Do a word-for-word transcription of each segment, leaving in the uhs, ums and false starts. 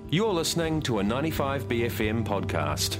You're listening to a ninety-five B F M podcast.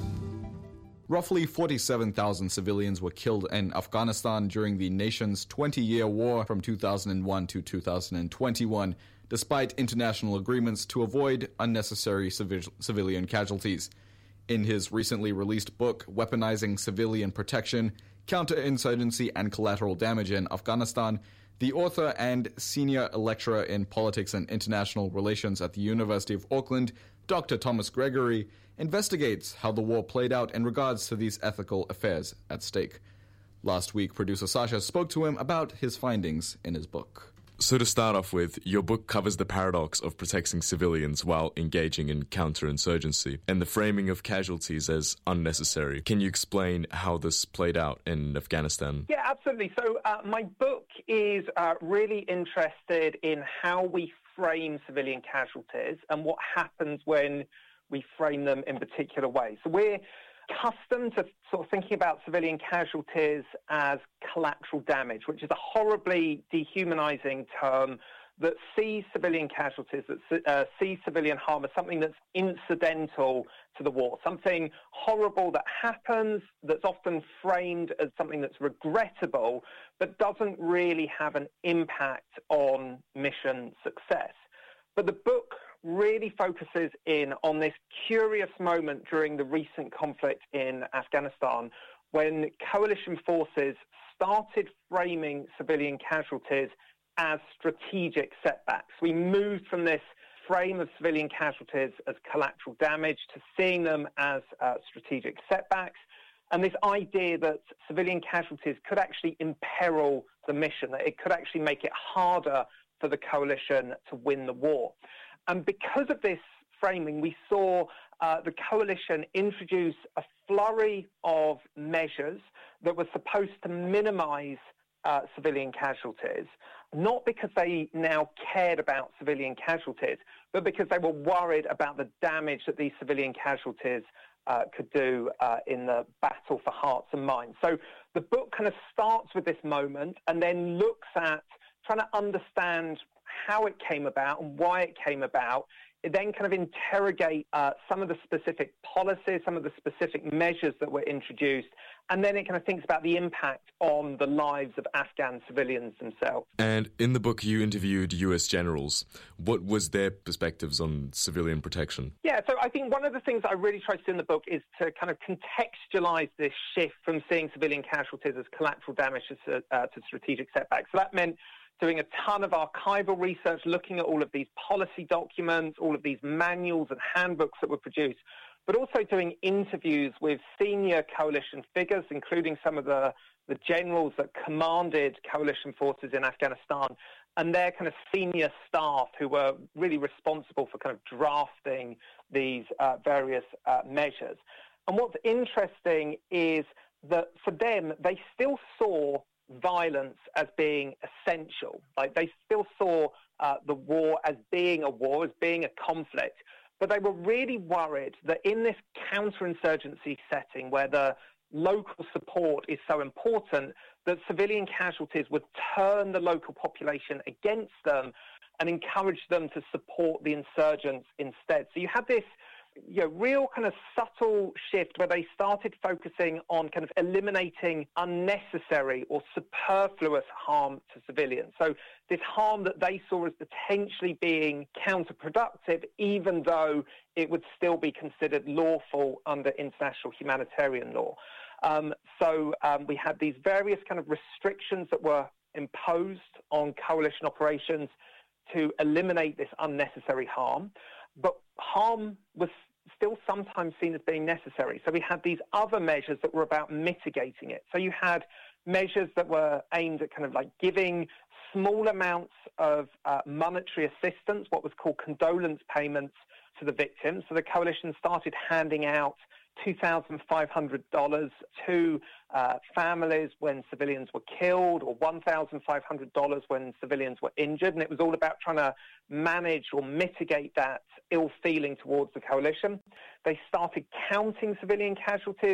Roughly forty-seven thousand civilians were killed in Afghanistan during the nation's twenty-year war from two thousand one to two thousand twenty-one, despite international agreements to avoid unnecessary civi- civilian casualties. In his recently released book, Weaponizing Civilian Protection, Counterinsurgency and Collateral Damage in Afghanistan, the author and senior lecturer in politics and international relations at the University of Auckland, Doctor Thomas Gregory, investigates how the war played out in regards to these ethical affairs at stake. Last week, producer Sasha spoke to him about his findings in his book. So to start off with, your book covers the paradox of protecting civilians while engaging in counterinsurgency and the framing of casualties as unnecessary. Can you explain how this played out in Afghanistan? Yeah, absolutely. So uh, my book is uh, really interested in how we frame civilian casualties and what happens when we frame them in particular ways. So we're accustomed to sort of thinking about civilian casualties as collateral damage, which is a horribly dehumanizing term that sees civilian casualties, that uh, sees civilian harm as something that's incidental to the war, something horrible that happens, that's often framed as something that's regrettable, but doesn't really have an impact on mission success. But the book really focuses in on this curious moment during the recent conflict in Afghanistan when coalition forces started framing civilian casualties as strategic setbacks. We moved from this frame of civilian casualties as collateral damage to seeing them as uh, strategic setbacks, and this idea that civilian casualties could actually imperil the mission, that it could actually make it harder for the coalition to win the war. And because of this framing, we saw uh, the coalition introduce a flurry of measures that were supposed to minimize uh, civilian casualties, not because they now cared about civilian casualties, but because they were worried about the damage that these civilian casualties uh, could do uh, in the battle for hearts and minds. So the book kind of starts with this moment and then looks at trying to understand how it came about and why it came about. It then kind of interrogate uh, some of the specific policies, some of the specific measures that were introduced, and then it kind of thinks about the impact on the lives of Afghan civilians themselves. And in the book, you interviewed U S generals. What was their perspectives on civilian protection? Yeah, so I think one of the things I really tried to do in the book is to kind of contextualize this shift from seeing civilian casualties as collateral damage to, uh, to strategic setbacks. So that meant doing a ton of archival research, looking at all of these policy documents, all of these manuals and handbooks that were produced, but also doing interviews with senior coalition figures, including some of the, the generals that commanded coalition forces in Afghanistan, and their kind of senior staff who were really responsible for kind of drafting these uh, various uh, measures. And what's interesting is that for them, they still saw violence as being essential. Like they still saw uh, the war as being a war, as being a conflict, but they were really worried that in this counterinsurgency setting where the local support is so important, that civilian casualties would turn the local population against them and encourage them to support the insurgents instead. So you had this you know, real kind of subtle shift where they started focusing on kind of eliminating unnecessary or superfluous harm to civilians. So this harm that they saw as potentially being counterproductive, even though it would still be considered lawful under international humanitarian law. Um, so um, we had these various kind of restrictions that were imposed on coalition operations to eliminate this unnecessary harm. But harm was still sometimes seen as being necessary. So we had these other measures that were about mitigating it. So you had measures that were aimed at kind of like giving small amounts of uh, monetary assistance, what was called condolence payments to the victims. So the coalition started handing out two thousand five hundred dollars to uh, families when civilians were killed, or one thousand five hundred dollars when civilians were injured. And it was all about trying to manage or mitigate that ill feeling towards the coalition. They started counting civilian casualties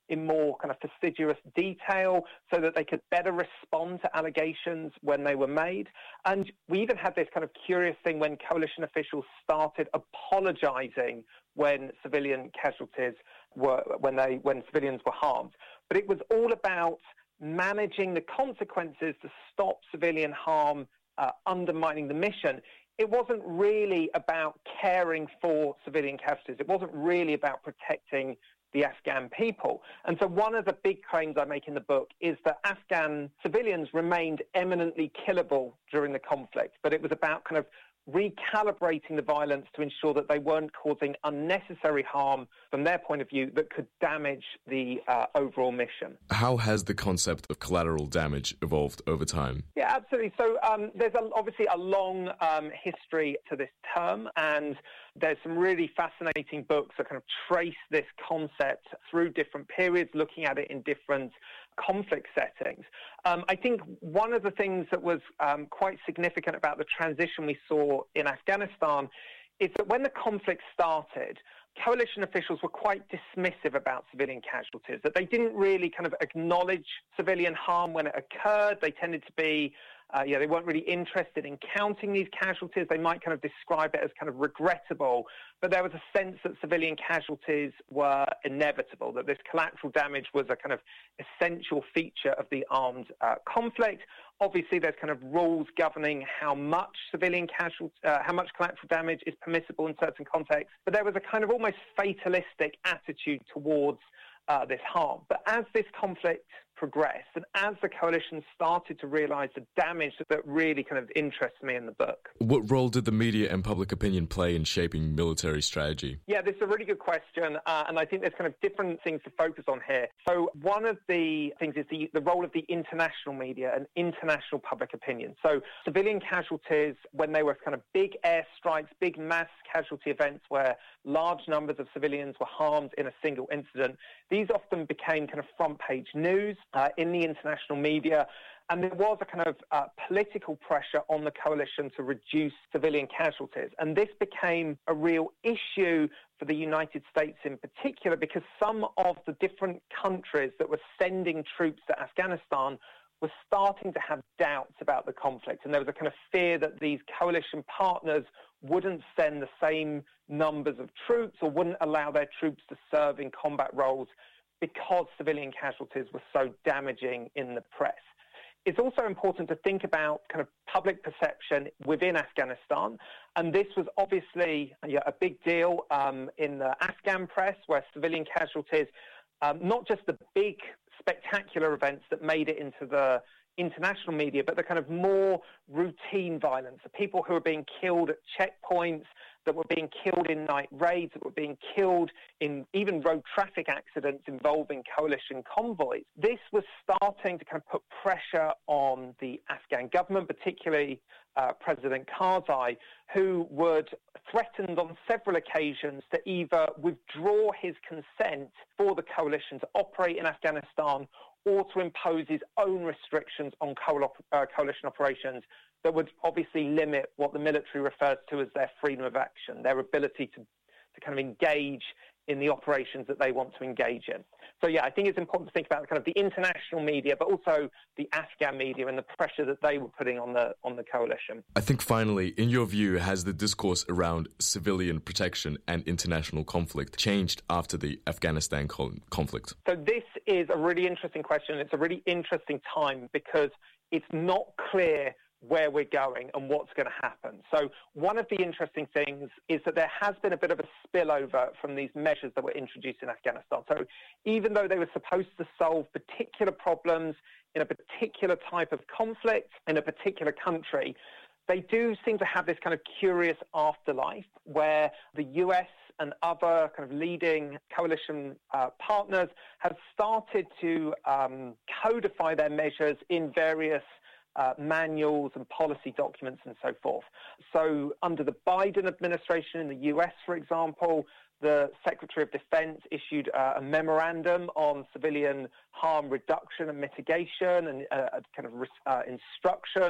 in more kind of fastidious detail so that they could better respond to allegations when they were made. And we even had this kind of curious thing when coalition officials started apologizing when civilian casualties were, when they, when civilians were harmed. But it was all about managing the consequences to stop civilian harm uh, undermining the mission. It wasn't really about caring for civilian casualties. It wasn't really about protecting the Afghan people. And so one of the big claims I make in the book is that Afghan civilians remained eminently killable during the conflict, but it was about kind of recalibrating the violence to ensure that they weren't causing unnecessary harm from their point of view that could damage the uh, overall mission. How has the concept of collateral damage evolved over time? Yeah, absolutely. So um, there's a, obviously a long um, history to this term, and there's some really fascinating books that kind of trace this concept through different periods, looking at it in different conflict settings. Um, I think one of the things that was um, quite significant about the transition we saw in Afghanistan is that when the conflict started, coalition officials were quite dismissive about civilian casualties, that they didn't really kind of acknowledge civilian harm when it occurred. They tended to be Uh, yeah, they weren't really interested in counting these casualties. They might kind of describe it as kind of regrettable, but there was a sense that civilian casualties were inevitable, that this collateral damage was a kind of essential feature of the armed uh, conflict. Obviously, there's kind of rules governing how much civilian casualties, uh, how much collateral damage is permissible in certain contexts, but there was a kind of almost fatalistic attitude towards uh, this harm. But as this conflict progressed, and as the coalition started to realise the damage that really kind of interests me in the book. What role did the media and public opinion play in shaping military strategy? Yeah, this is a really good question, uh, and I think there's kind of different things to focus on here. So one of the things is the, the role of the international media and international public opinion. So civilian casualties, when they were kind of big airstrikes, big mass casualty events where large numbers of civilians were harmed in a single incident, these often became kind of front-page news Uh, in the international media, and there was a kind of uh, political pressure on the coalition to reduce civilian casualties. And this became a real issue for the United States in particular, because some of the different countries that were sending troops to Afghanistan were starting to have doubts about the conflict. And there was a kind of fear that these coalition partners wouldn't send the same numbers of troops or wouldn't allow their troops to serve in combat roles because civilian casualties were so damaging in the press. It's also important to think about kind of public perception within Afghanistan, and this was obviously yeah, a big deal um, in the Afghan press, where civilian casualties, um, not just the big spectacular events that made it into the international media, but the kind of more routine violence, the people who were being killed at checkpoints, that were being killed in night raids, that were being killed in even road traffic accidents involving coalition convoys. This was starting to kind of put pressure on the Afghan government, particularly uh, President Karzai, who would threatened on several occasions to either withdraw his consent for the coalition to operate in Afghanistan or to impose his own restrictions on co- uh, coalition operations that would obviously limit what the military refers to as their freedom of action, their ability to, to kind of engage in the operations that they want to engage in. So, yeah, I think it's important to think about kind of the international media, but also the Afghan media and the pressure that they were putting on the on the coalition. I think finally, in your view, has the discourse around civilian protection and international conflict changed after the Afghanistan conflict? So this is a really interesting question. It's a really interesting time because it's not clear where we're going and what's going to happen. So one of the interesting things is that there has been a bit of a spillover from these measures that were introduced in Afghanistan. So even though they were supposed to solve particular problems in a particular type of conflict in a particular country, they do seem to have this kind of curious afterlife where the U S and other kind of leading coalition uh, partners have started to um, codify their measures in various Uh, manuals and policy documents and so forth. So under the Biden administration in the U S, for example, the Secretary of Defense issued uh, a memorandum on civilian harm reduction and mitigation and uh, a kind of uh, instruction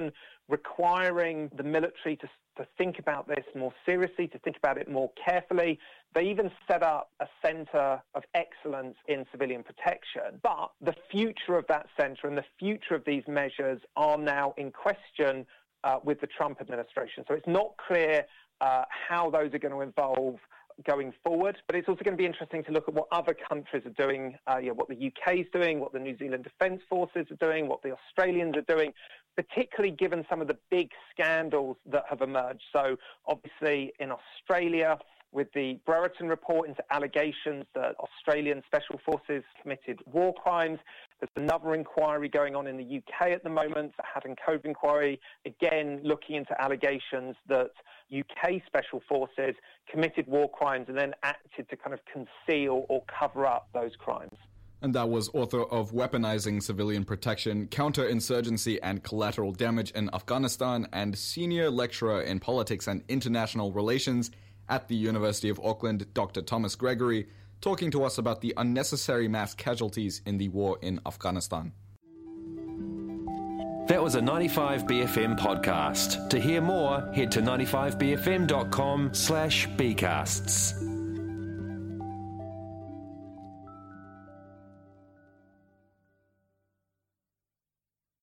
requiring the military to, to think about this more seriously, to think about it more carefully. They even set up a centre of excellence in civilian protection. But the future of that centre and the future of these measures are now in question uh, with the Trump administration. So it's not clear uh, how those are going to evolve going forward, but it's also going to be interesting to look at what other countries are doing, uh, you know, what the U K is doing, what the New Zealand Defence Forces are doing, what the Australians are doing, particularly given some of the big scandals that have emerged. So obviously in Australia, with the Brereton report into allegations that Australian special forces committed war crimes. There's another inquiry going on in the U K at the moment, the Haddon Cove inquiry, again looking into allegations that U K special forces committed war crimes and then acted to kind of conceal or cover up those crimes. And that was author of Weaponizing Civilian Protection, Counterinsurgency and Collateral Damage in Afghanistan, and senior lecturer in politics and international relations at the University of Auckland, Doctor Thomas Gregory, talking to us about the unnecessary mass casualties in the war in Afghanistan. That was a ninety-five B F M podcast. To hear more, head to ninety-five B F M dot com slash B casts.